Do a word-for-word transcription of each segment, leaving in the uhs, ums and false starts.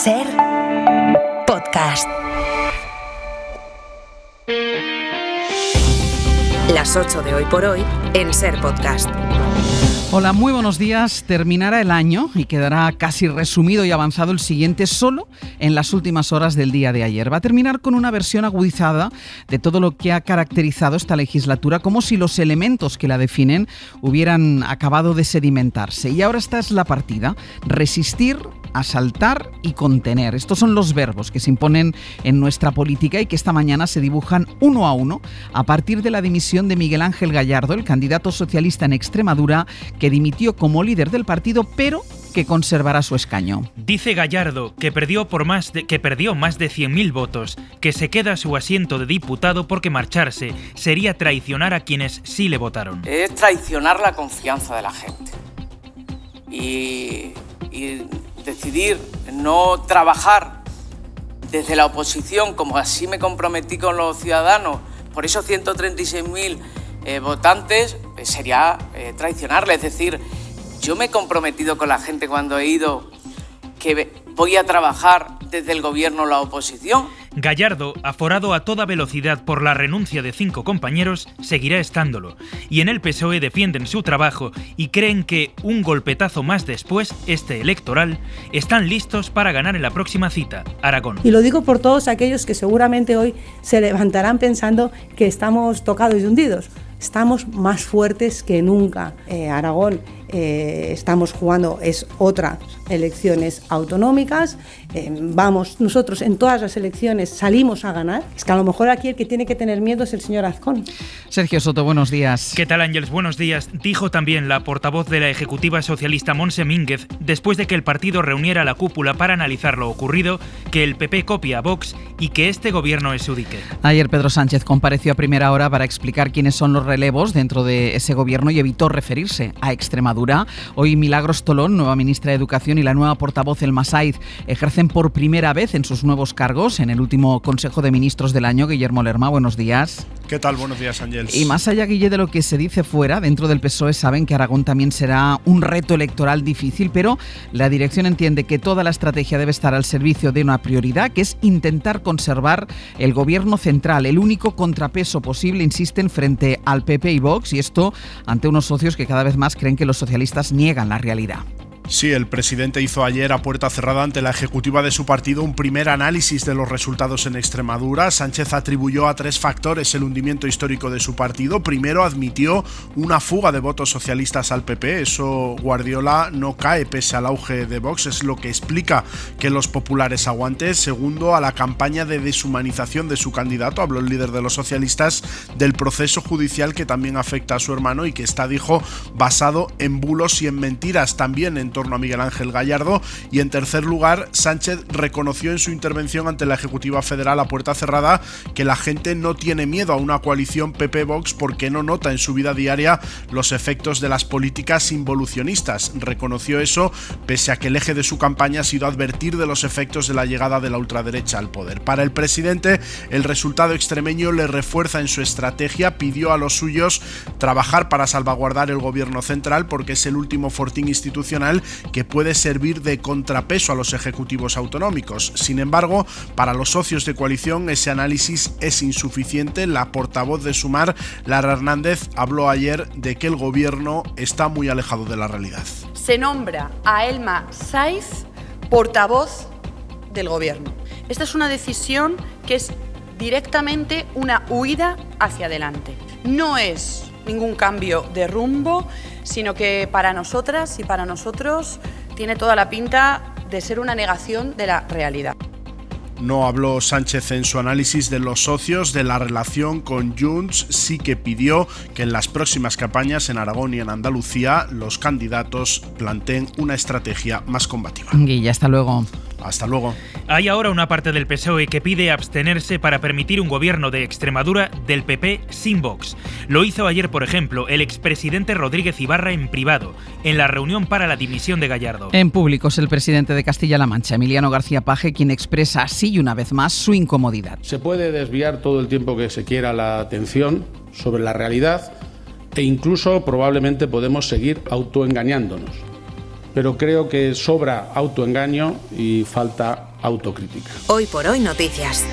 Ser Podcast. Las ocho de hoy por hoy en Ser Podcast. Hola, muy buenos días. Terminará el año y quedará casi resumido y avanzado el siguiente solo en las últimas horas del día de ayer. Va a terminar con una versión agudizada de todo lo que ha caracterizado esta legislatura, como si los elementos que la definen hubieran acabado de sedimentarse. Y ahora esta es la partida: resistir, asaltar y contener. Estos son los verbos que se imponen en nuestra política y que esta mañana se dibujan uno a uno a partir de la dimisión de Miguel Ángel Gallardo, el candidato socialista en Extremadura, que dimitió como líder del partido, pero que conservará su escaño. Dice Gallardo que perdió por más de, que perdió más de cien mil votos, que se queda su asiento de diputado porque marcharse sería traicionar a quienes sí le votaron. Es traicionar la confianza de la gente. Y, y decidir no trabajar desde la oposición, como así me comprometí con los ciudadanos, por esos ciento treinta y seis mil eh, votantes, eh, sería eh, traicionarle. Es decir, yo me he comprometido con la gente cuando he ido que voy a trabajar desde el gobierno o la oposición. Gallardo, aforado a toda velocidad por la renuncia de cinco compañeros, seguirá estándolo. Y en el P S O E defienden su trabajo y creen que, un golpetazo más después, este electoral, están listos para ganar en la próxima cita, Aragón. Y lo digo por todos aquellos que seguramente hoy se levantarán pensando que estamos tocados y hundidos. Estamos más fuertes que nunca. Eh, Aragón, eh, estamos jugando, es otras elecciones autonómicas. Eh, vamos, nosotros en todas las elecciones salimos a ganar. Es que a lo mejor aquí el que tiene que tener miedo es el señor Azcón. Sergio Soto, buenos días. ¿Qué tal, Ángeles? Buenos días. Dijo también la portavoz de la ejecutiva socialista Montse Mínguez, después de que el partido reuniera a la cúpula para analizar lo ocurrido, que el P P copia a Vox y que este gobierno es su dique. Ayer Pedro Sánchez compareció a primera hora para explicar quiénes son los relevos dentro de ese gobierno y evitó referirse a Extremadura. Hoy Milagros Tolón, nueva ministra de Educación, y la nueva portavoz El Masaiz ejercen por primera vez en sus nuevos cargos en el último Consejo de Ministros del año. Guillermo Lerma, buenos días. ¿Qué tal? Buenos días, Ángeles. Y más allá, Guille, de lo que se dice fuera, dentro del P S O E saben que Aragón también será un reto electoral difícil, pero la dirección entiende que toda la estrategia debe estar al servicio de una prioridad, que es intentar conservar el gobierno central, el único contrapeso posible, insisten, frente al P P y Vox, y esto ante unos socios que cada vez más creen que los socialistas niegan la realidad. Sí, el presidente hizo ayer a puerta cerrada ante la ejecutiva de su partido un primer análisis de los resultados en Extremadura. Sánchez atribuyó a tres factores el hundimiento histórico de su partido. Primero, admitió una fuga de votos socialistas al P P. Eso Guardiola no cae pese al auge de Vox, es lo que explica que los populares aguanten. Segundo, a la campaña de deshumanización de su candidato. Habló el líder de los socialistas del proceso judicial que también afecta a su hermano y que está, dijo, basado en bulos y en mentiras. También en torno a Miguel Ángel Gallardo. Y en tercer lugar, Sánchez reconoció en su intervención ante la Ejecutiva Federal a puerta cerrada que la gente no tiene miedo a una coalición P P-Vox porque no nota en su vida diaria los efectos de las políticas involucionistas. Reconoció eso pese a que el eje de su campaña ha sido advertir de los efectos de la llegada de la ultraderecha al poder. Para el presidente, el resultado extremeño le refuerza en su estrategia. Pidió a los suyos trabajar para salvaguardar el gobierno central porque es el último fortín institucional que puede servir de contrapeso a los ejecutivos autonómicos. Sin embargo, para los socios de coalición ese análisis es insuficiente. La portavoz de Sumar, Lara Hernández, habló ayer de que el gobierno está muy alejado de la realidad. Se nombra a El Masaiz portavoz del gobierno. Esta es una decisión que es directamente una huida hacia adelante. No es ningún cambio de rumbo, sino que para nosotras y para nosotros tiene toda la pinta de ser una negación de la realidad. No habló Sánchez en su análisis de los socios, de la relación con Junts. Sí que pidió que en las próximas campañas en Aragón y en Andalucía los candidatos planteen una estrategia más combativa. Guilla, hasta luego. Hasta luego. Hay ahora una parte del P S O E que pide abstenerse para permitir un gobierno de Extremadura del P P sin Vox. Lo hizo ayer, por ejemplo, el expresidente Rodríguez Ibarra en privado, en la reunión para la dimisión de Gallardo. En público es el presidente de Castilla-La Mancha, Emiliano García Paje, quien expresa así y una vez más su incomodidad. Se puede desviar todo el tiempo que se quiera la atención sobre la realidad e incluso probablemente podemos seguir autoengañándonos. pero creo que sobra autoengaño y falta autocrítica. Hoy por hoy noticias.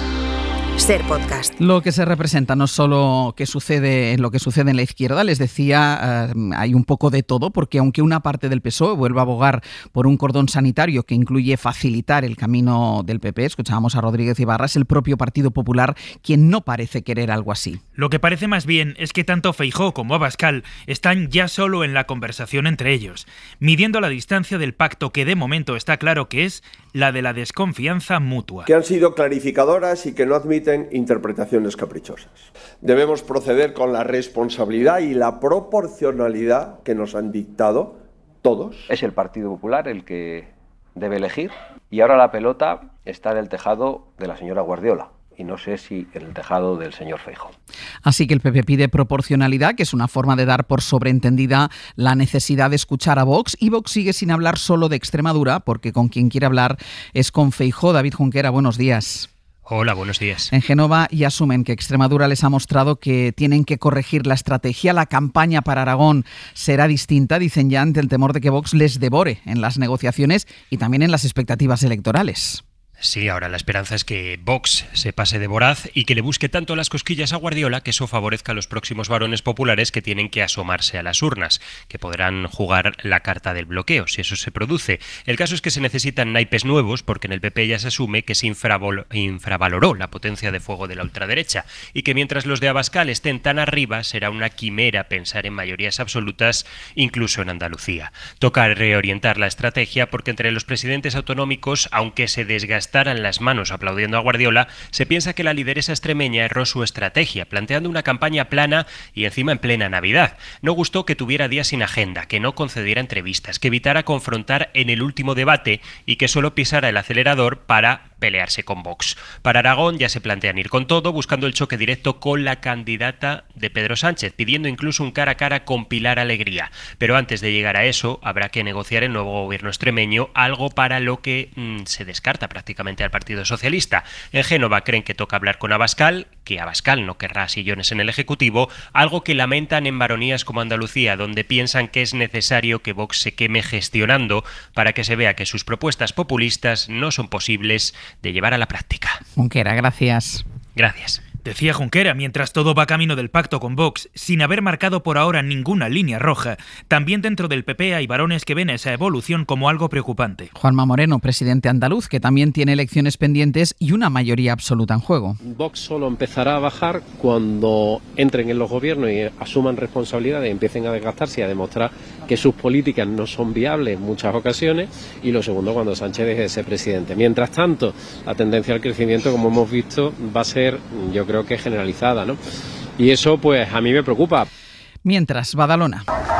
Ser Podcast. Lo que se representa no solo que sucede en lo que sucede en la izquierda, les decía, eh, hay un poco de todo, porque aunque una parte del P S O E vuelva a abogar por un cordón sanitario que incluye facilitar el camino del P P, escuchábamos a Rodríguez Ibarra, es el propio Partido Popular quien no parece querer algo así. Lo que parece más bien es que tanto Feijóo como Abascal están ya solo en la conversación entre ellos, midiendo la distancia del pacto que de momento está claro que es la de la desconfianza mutua. Que han sido clarificadoras y que no admiten interpretaciones caprichosas. Debemos proceder con la responsabilidad y la proporcionalidad que nos han dictado todos. Es el Partido Popular el que debe elegir y ahora la pelota está en el tejado de la señora Guardiola. Y no sé si en el tejado del señor Feijóo. Así que el P P pide proporcionalidad, que es una forma de dar por sobreentendida la necesidad de escuchar a Vox. Y Vox sigue sin hablar solo de Extremadura, porque con quien quiere hablar es con Feijóo. David Junquera, buenos días. Hola, buenos días. En Génova ya asumen que Extremadura les ha mostrado que tienen que corregir la estrategia. La campaña para Aragón será distinta, dicen ya, ante el temor de que Vox les devore en las negociaciones y también en las expectativas electorales. Sí, ahora la esperanza es que Vox se pase de voraz y que le busque tanto las cosquillas a Guardiola que eso favorezca a los próximos varones populares que tienen que asomarse a las urnas, que podrán jugar la carta del bloqueo, si eso se produce. El caso es que se necesitan naipes nuevos porque en el P P ya se asume que se infravol- infravaloró la potencia de fuego de la ultraderecha y que mientras los de Abascal estén tan arriba será una quimera pensar en mayorías absolutas incluso en Andalucía. Toca reorientar la estrategia porque entre los presidentes autonómicos, aunque se desgasten gastaran las manos aplaudiendo a Guardiola, se piensa que la lideresa extremeña erró su estrategia, planteando una campaña plana y encima en plena Navidad. No gustó que tuviera días sin agenda, que no concediera entrevistas, que evitara confrontar en el último debate y que solo pisara el acelerador para pelearse con Vox. Para Aragón ya se plantean ir con todo, buscando el choque directo con la candidata de Pedro Sánchez, pidiendo incluso un cara a cara con Pilar Alegría. Pero antes de llegar a eso, habrá que negociar el nuevo gobierno extremeño, algo para lo que mmm, se descarta prácticamente al Partido Socialista. En Génova creen que toca hablar con Abascal, que Abascal no querrá sillones en el Ejecutivo, algo que lamentan en baronías como Andalucía, donde piensan que es necesario que Vox se queme gestionando para que se vea que sus propuestas populistas no son posibles de llevar a la práctica. Junquera, gracias. Gracias. Decía Junquera, mientras todo va camino del pacto con Vox, sin haber marcado por ahora ninguna línea roja, también dentro del P P hay varones que ven esa evolución como algo preocupante. Juanma Moreno, presidente andaluz, que también tiene elecciones pendientes y una mayoría absoluta en juego. Vox solo empezará a bajar cuando entren en los gobiernos y asuman responsabilidades y empiecen a desgastarse y a demostrar que sus políticas no son viables en muchas ocasiones, y lo segundo, cuando Sánchez deje de ser presidente. Mientras tanto, la tendencia al crecimiento, como hemos visto, va a ser, yo creo que generalizada, ¿no? Y eso, pues, a mí me preocupa. Mientras, Badalona.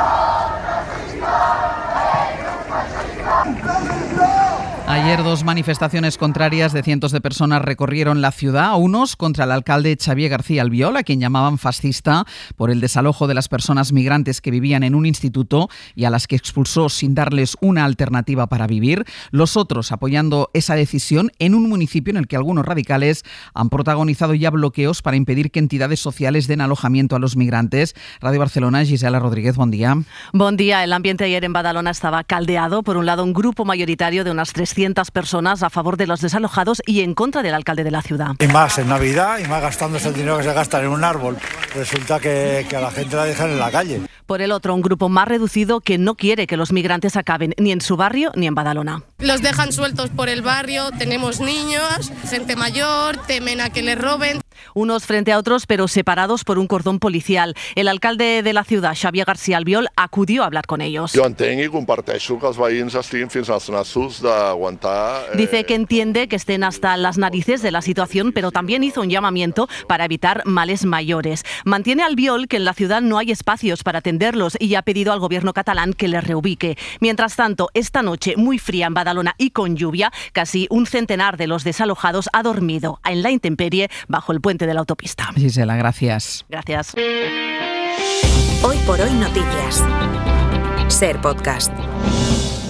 Ayer dos manifestaciones contrarias de cientos de personas recorrieron la ciudad, unos contra el alcalde Xavier García Albiol, a quien llamaban fascista por el desalojo de las personas migrantes que vivían en un instituto y a las que expulsó sin darles una alternativa para vivir. Los otros apoyando esa decisión en un municipio en el que algunos radicales han protagonizado ya bloqueos para impedir que entidades sociales den alojamiento a los migrantes. Radio Barcelona, Gisela Rodríguez, buen día. Buen día. El ambiente ayer en Badalona estaba caldeado. Por un lado, un grupo mayoritario de unas trescientas personas a favor de los desalojados y en contra del alcalde de la ciudad. Y más en Navidad, y más gastándose el dinero que se gasta en un árbol. Resulta que, que a la gente la dejan en la calle. Por el otro, un grupo más reducido que no quiere que los migrantes acaben ni en su barrio ni en Badalona. Los dejan sueltos por el barrio, tenemos niños, gente mayor, temen a que les roben. Unos frente a otros, pero separados por un cordón policial. El alcalde de la ciudad, Xavier García Albiol, acudió a hablar con ellos. Jo entenc i comparteixo que els veïns estiguin fins als nassos d'aguantar... Eh... Dice que entiende que estén hasta las narices de la situación, pero también hizo un llamamiento para evitar males mayores. Mantiene Albiol que en la ciudad no hay espacios para atenderlos y ha pedido al gobierno catalán que les reubique. Mientras tanto, esta noche, muy fría en Badalona y con lluvia, casi un centenar de los desalojados ha dormido en la intemperie bajo el puente de la autopista. Gisela, gracias. Gracias. Hoy por hoy noticias. Ser Podcast.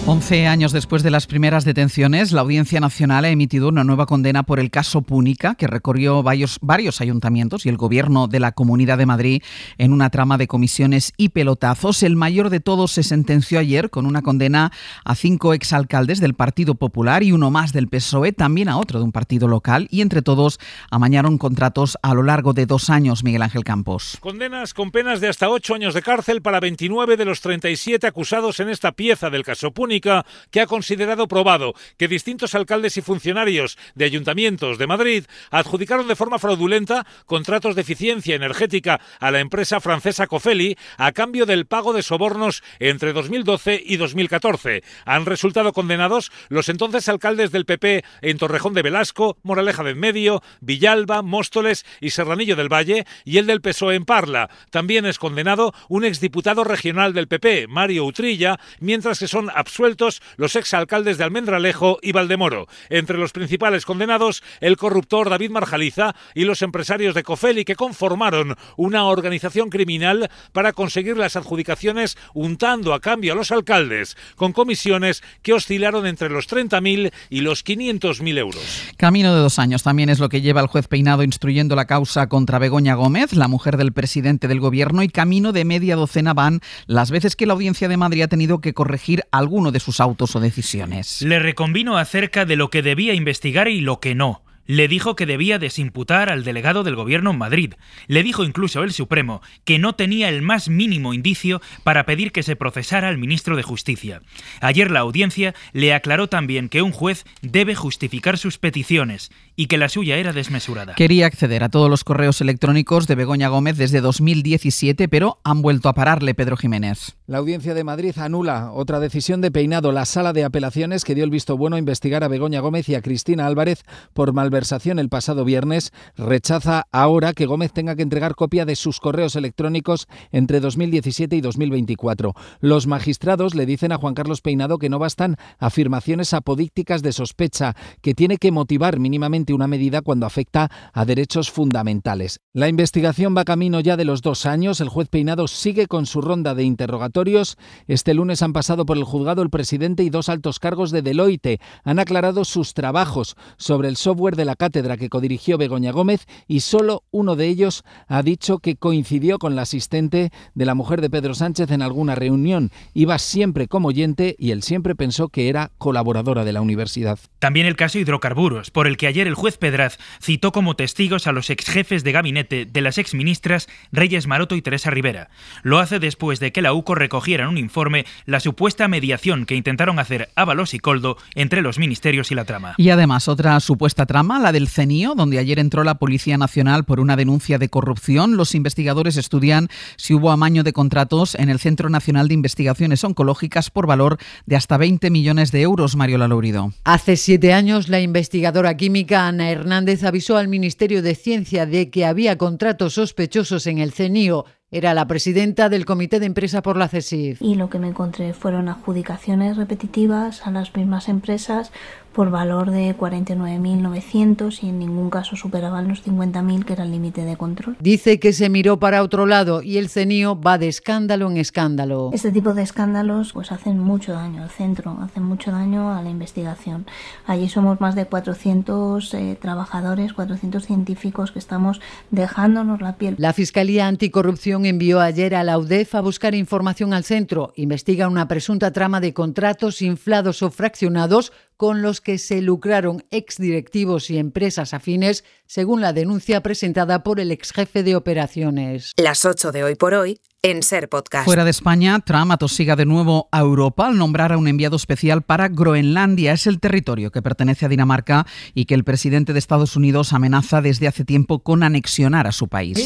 Once años después de las primeras detenciones, la Audiencia Nacional ha emitido una nueva condena por el caso Púnica, que recorrió varios, varios ayuntamientos y el gobierno de la Comunidad de Madrid en una trama de comisiones y pelotazos. El mayor de todos se sentenció ayer con una condena a cinco exalcaldes del Partido Popular y uno más del P S O E, también a otro de un partido local, y entre todos amañaron contratos a lo largo de dos años. Miguel Ángel Campos. Condenas con penas de hasta ocho años de cárcel para veintinueve de los treinta y siete acusados en esta pieza del caso Púnica, que ha considerado probado que distintos alcaldes y funcionarios de ayuntamientos de Madrid adjudicaron de forma fraudulenta contratos de eficiencia energética a la empresa francesa Cofeli a cambio del pago de sobornos entre dos mil doce y dos mil catorce. Han resultado condenados los entonces alcaldes del P P en Torrejón de Velasco, Moraleja de Enmedio, Villalba, Móstoles y Serranillo del Valle, y el del P S O E en Parla. También es condenado un exdiputado regional del P P, Mario Utrilla, mientras que son absueltos los exalcaldes de Almendralejo y Valdemoro. Entre los principales condenados, el corruptor David Marjaliza y los empresarios de Cofeli, que conformaron una organización criminal para conseguir las adjudicaciones untando a cambio a los alcaldes, con comisiones que oscilaron entre los treinta mil y los quinientos mil euros. Camino de dos años también es lo que lleva el juez Peinado instruyendo la causa contra Begoña Gómez, la mujer del presidente del gobierno, y camino de media docena van las veces que la Audiencia de Madrid ha tenido que corregir alguno de sus autos o decisiones. Le reconvino acerca de lo que debía investigar y lo que no. Le dijo que debía desimputar al delegado del gobierno en Madrid. Le dijo incluso el Supremo que no tenía el más mínimo indicio para pedir que se procesara al ministro de Justicia. Ayer la audiencia le aclaró también que un juez debe justificar sus peticiones y que la suya era desmesurada. Quería acceder a todos los correos electrónicos de Begoña Gómez desde dos mil diecisiete, pero han vuelto a pararle. Pedro Jiménez. La Audiencia de Madrid anula otra decisión de Peinado. La Sala de Apelaciones, que dio el visto bueno a investigar a Begoña Gómez y a Cristina Álvarez por malversación el pasado viernes, rechaza ahora que Gómez tenga que entregar copia de sus correos electrónicos entre dos mil diecisiete y dos mil veinticuatro. Los magistrados le dicen a Juan Carlos Peinado que no bastan afirmaciones apodícticas de sospecha, que tiene que motivar mínimamente una medida cuando afecta a derechos fundamentales. La investigación va camino ya de los dos años. El juez Peinado sigue con su ronda de interrogatorios. Este lunes han pasado por el juzgado el presidente y dos altos cargos de Deloitte. Han aclarado sus trabajos sobre el software de la cátedra que codirigió Begoña Gómez, y solo uno de ellos ha dicho que coincidió con la asistente de la mujer de Pedro Sánchez en alguna reunión. Iba siempre como oyente y él siempre pensó que era colaboradora de la universidad. También el caso hidrocarburos, por el que ayer el juez Pedraz citó como testigos a los exjefes de gabinete de las exministras Reyes Maroto y Teresa Rivera. Lo hace después de que la U C O recogiera en un informe la supuesta mediación que intentaron hacer Ábalos y Coldo entre los ministerios y la trama. Y además otra supuesta trama, la del C E N I O, donde ayer entró la Policía Nacional por una denuncia de corrupción. Los investigadores estudian si hubo amaño de contratos en el Centro Nacional de Investigaciones Oncológicas por valor de hasta veinte millones de euros. Mariola Lourido. Hace siete años, la investigadora química Ana Hernández avisó al Ministerio de Ciencia de que había contratos sospechosos en el C E N I O. Era la presidenta del Comité de Empresa por la CESIF. Y lo que me encontré fueron adjudicaciones repetitivas a las mismas empresas por valor de cuarenta y nueve mil novecientos y en ningún caso superaban los cincuenta mil, que era el límite de control. Dice que se miró para otro lado y el C E N I O va de escándalo en escándalo. Este tipo de escándalos pues hacen mucho daño al centro, hacen mucho daño a la investigación. Allí somos más de cuatrocientos eh, trabajadores, cuatrocientos científicos que estamos dejándonos la piel. La Fiscalía Anticorrupción envió ayer a la U D E F a buscar información al centro. Investiga una presunta trama de contratos inflados o fraccionados con los que se lucraron exdirectivos y empresas afines, según la denuncia presentada por el exjefe de operaciones. Las ocho de Hoy por Hoy en Ser Podcast. Fuera de España, Trump atosiga de nuevo a Europa al nombrar a un enviado especial para Groenlandia. Es el territorio que pertenece a Dinamarca y que el presidente de Estados Unidos amenaza desde hace tiempo con anexionar a su país.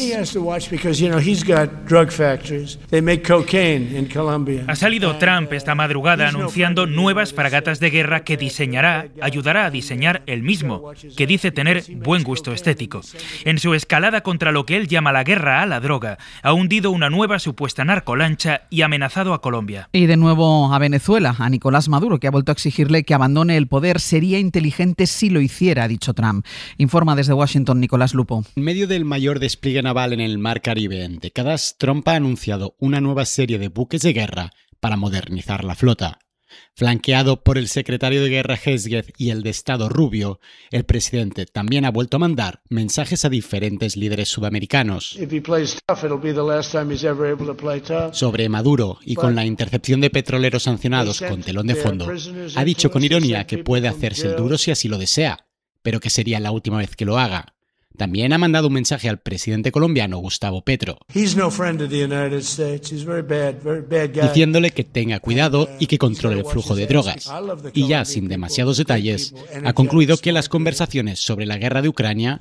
Ha salido Trump esta madrugada anunciando nuevas fragatas de guerra que diseñará, ayudará a diseñar él mismo, que dice tener buen gusto estético. En su escalada contra lo que él llama la guerra a la droga, ha hundido una nueva supuesta narcolancha y amenazado a Colombia. Y de nuevo a Venezuela, a Nicolás Maduro, que ha vuelto a exigirle que abandone el poder. Sería inteligente si lo hiciera, ha dicho Trump. Informa desde Washington Nicolás Lupo. En medio del mayor despliegue naval en el Mar Caribe en décadas, Trump ha anunciado una nueva serie de buques de guerra para modernizar la flota. Flanqueado por el secretario de Guerra Hesketh y el de Estado Rubio, el presidente también ha vuelto a mandar mensajes a diferentes líderes sudamericanos. Sobre Maduro y con la intercepción de petroleros sancionados con telón de fondo, ha dicho con ironía que puede hacerse el duro si así lo desea, pero que sería la última vez que lo haga. También ha mandado un mensaje al presidente colombiano Gustavo Petro, diciéndole que tenga cuidado y que controle el flujo de drogas. Y ya sin demasiados detalles, ha concluido que las conversaciones sobre la guerra de Ucrania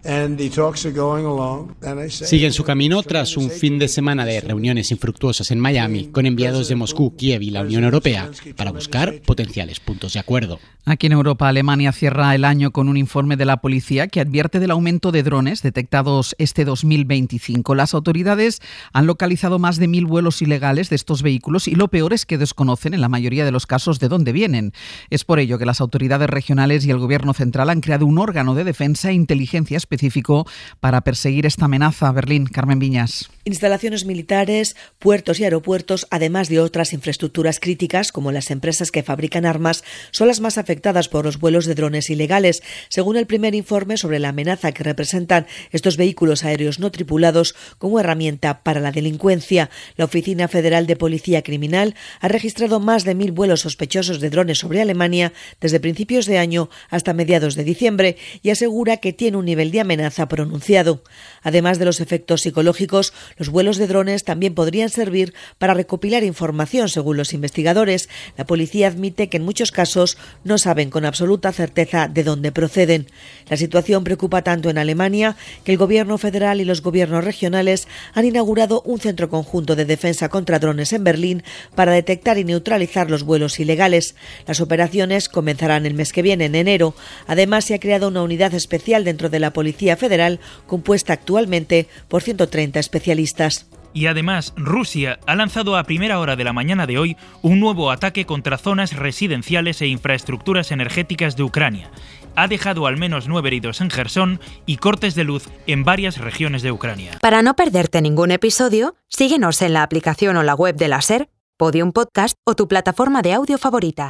siguen su camino tras un fin de semana de reuniones infructuosas en Miami con enviados de Moscú, Kiev y la Unión Europea para buscar potenciales puntos de acuerdo. Aquí en Europa, Alemania cierra el año con un informe de la policía que advierte del aumento de drones detectados este dos mil veinticinco. Las autoridades han localizado más de mil vuelos ilegales de estos vehículos y lo peor es que desconocen en la mayoría de los casos de dónde vienen. Es por ello que las autoridades regionales y el gobierno central han creado un órgano de defensa e inteligencia específico para perseguir esta amenaza. Berlín, Carmen Viñas. Instalaciones militares, puertos y aeropuertos, además de otras infraestructuras críticas como las empresas que fabrican armas, son las más afectadas por los vuelos de drones ilegales, según el primer informe sobre la amenaza que representan estos vehículos aéreos no tripulados como herramienta para la delincuencia. La Oficina Federal de Policía Criminal ha registrado más de mil vuelos sospechosos de drones sobre Alemania desde principios de año hasta mediados de diciembre y asegura que tiene un nivel de amenaza pronunciado. Además de los efectos psicológicos, los vuelos de drones también podrían servir para recopilar información, según los investigadores. La policía admite que en muchos casos no saben con absoluta certeza de dónde proceden. La situación preocupa tanto en Alemania que el gobierno federal y los gobiernos regionales han inaugurado un centro conjunto de defensa contra drones en Berlín para detectar y neutralizar los vuelos ilegales. Las operaciones comenzarán el mes que viene, en enero. Además, se ha creado una unidad especial dentro de la Policía Federal, compuesta actualmente por ciento treinta especialistas. Y además, Rusia ha lanzado a primera hora de la mañana de hoy un nuevo ataque contra zonas residenciales e infraestructuras energéticas de Ucrania. Ha dejado al menos nueve heridos en Jersón y cortes de luz en varias regiones de Ucrania. Para no perderte ningún episodio, síguenos en la aplicación o la web de la SER, Podium Podcast o tu plataforma de audio favorita.